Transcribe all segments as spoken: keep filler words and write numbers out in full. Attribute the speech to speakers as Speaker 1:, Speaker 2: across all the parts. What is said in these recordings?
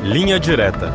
Speaker 1: Linha Direta.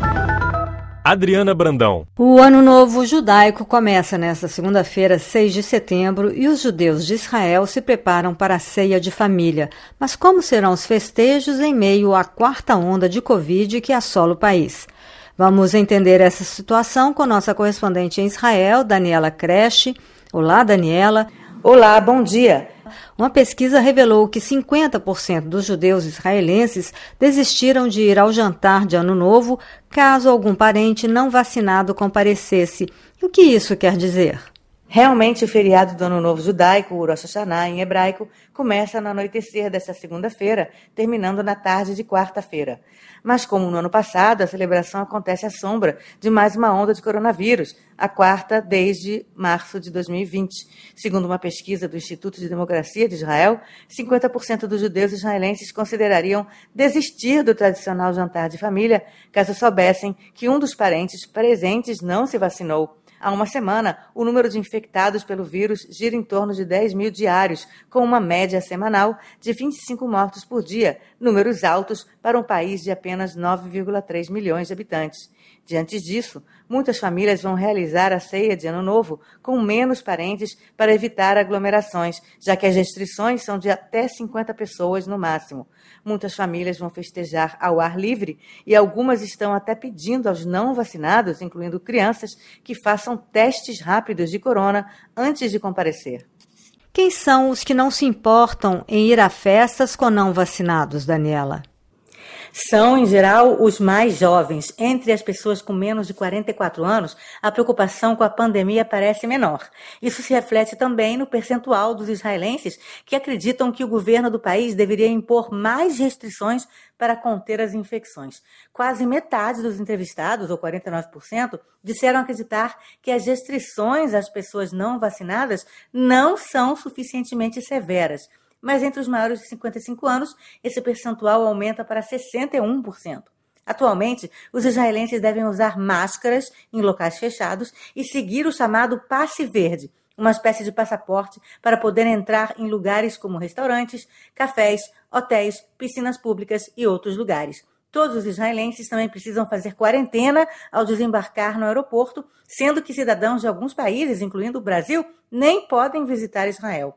Speaker 1: Adriana Brandão.
Speaker 2: O Ano Novo Judaico começa nesta segunda-feira, seis de setembro, e os judeus de Israel se preparam para a ceia de família. Mas como serão os festejos em meio à quarta onda de Covid que assola o país? Vamos entender essa situação com nossa correspondente em Israel, Daniela Kresh. Olá, Daniela.
Speaker 3: Olá, bom dia.
Speaker 2: Uma pesquisa revelou que cinquenta por cento dos judeus israelenses desistiram de ir ao jantar de Ano Novo caso algum parente não vacinado comparecesse. E o que isso quer dizer?
Speaker 3: Realmente, o feriado do Ano Novo Judaico, o Rosh Hashanah em hebraico, começa no anoitecer desta segunda-feira, terminando na tarde de quarta-feira. Mas, como no ano passado, a celebração acontece à sombra de mais uma onda de coronavírus, a quarta desde março de dois mil e vinte. Segundo uma pesquisa do Instituto de Democracia de Israel, cinquenta por cento dos judeus israelenses considerariam desistir do tradicional jantar de família caso soubessem que um dos parentes presentes não se vacinou. Há uma semana, o número de infectados pelo vírus gira em torno de dez mil diários, com uma média semanal de vinte e cinco mortos por dia, números altos para um país de apenas nove vírgula três milhões de habitantes. Diante disso, muitas famílias vão realizar a ceia de Ano Novo com menos parentes para evitar aglomerações, já que as restrições são de até cinquenta pessoas no máximo. Muitas famílias vão festejar ao ar livre e algumas estão até pedindo aos não vacinados, incluindo crianças, que façam testes rápidos de corona antes de comparecer.
Speaker 2: Quem são os que não se importam em ir a festas com não vacinados, Daniela?
Speaker 3: São, em geral, os mais jovens. Entre as pessoas com menos de quarenta e quatro anos, a preocupação com a pandemia parece menor. Isso se reflete também no percentual dos israelenses que acreditam que o governo do país deveria impor mais restrições para conter as infecções. Quase metade dos entrevistados, ou quarenta e nove por cento, disseram acreditar que as restrições às pessoas não vacinadas não são suficientemente severas. Mas entre os maiores de cinquenta e cinco anos, esse percentual aumenta para sessenta e um por cento. Atualmente, os israelenses devem usar máscaras em locais fechados e seguir o chamado passe verde, uma espécie de passaporte para poder entrar em lugares como restaurantes, cafés, hotéis, piscinas públicas e outros lugares. Todos os israelenses também precisam fazer quarentena ao desembarcar no aeroporto, sendo que cidadãos de alguns países, incluindo o Brasil, nem podem visitar Israel.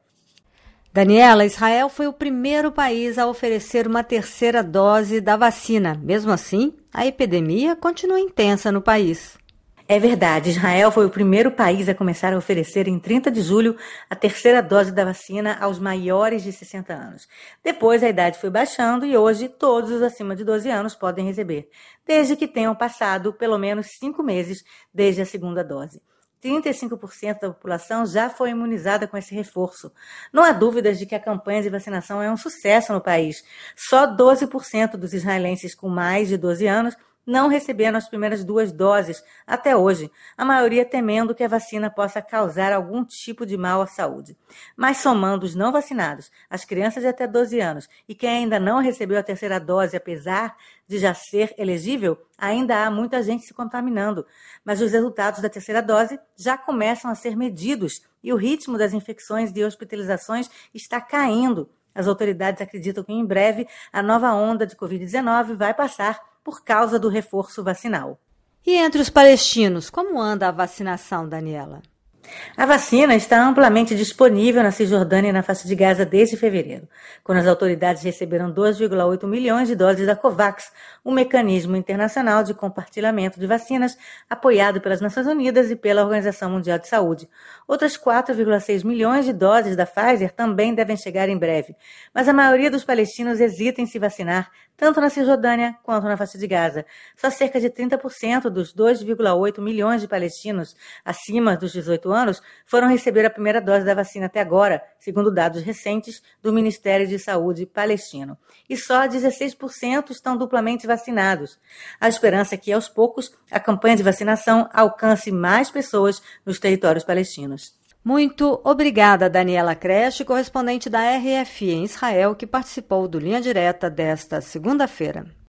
Speaker 2: Daniela, Israel foi o primeiro país a oferecer uma terceira dose da vacina. Mesmo assim, a epidemia continua intensa no país.
Speaker 3: É verdade, Israel foi o primeiro país a começar a oferecer em trinta de julho a terceira dose da vacina aos maiores de sessenta anos. Depois a idade foi baixando e hoje todos os acima de doze anos podem receber, desde que tenham passado pelo menos cinco meses desde a segunda dose. trinta e cinco por cento da população já foi imunizada com esse reforço. Não há dúvidas de que a campanha de vacinação é um sucesso no país. Só doze por cento dos israelenses com mais de doze anos não receberam as primeiras duas doses até hoje, a maioria temendo que a vacina possa causar algum tipo de mal à saúde. Mas somando os não vacinados, as crianças de até doze anos e quem ainda não recebeu a terceira dose, apesar de já ser elegível, ainda há muita gente se contaminando. Mas os resultados da terceira dose já começam a ser medidos e o ritmo das infecções e hospitalizações está caindo. As autoridades acreditam que em breve a nova onda de covid dezenove vai passar por causa do reforço vacinal.
Speaker 2: E entre os palestinos, como anda a vacinação, Daniela?
Speaker 3: A vacina está amplamente disponível na Cisjordânia e na faixa de Gaza desde fevereiro, quando as autoridades receberam dois vírgula oito milhões de doses da COVAX, um mecanismo internacional de compartilhamento de vacinas apoiado pelas Nações Unidas e pela Organização Mundial de Saúde. Outras quatro vírgula seis milhões de doses da Pfizer também devem chegar em breve, mas a maioria dos palestinos hesita em se vacinar, tanto na Cisjordânia quanto na faixa de Gaza. Só cerca de trinta por cento dos dois vírgula oito milhões de palestinos acima dos dezoito anos foram receber a primeira dose da vacina até agora, segundo dados recentes do Ministério de Saúde palestino. E só dezesseis por cento estão duplamente vacinados. A esperança é que, aos poucos, a campanha de vacinação alcance mais pessoas nos territórios palestinos.
Speaker 2: Muito obrigada, Daniela Kresh, correspondente da R F I em Israel, que participou do Linha Direta desta segunda-feira.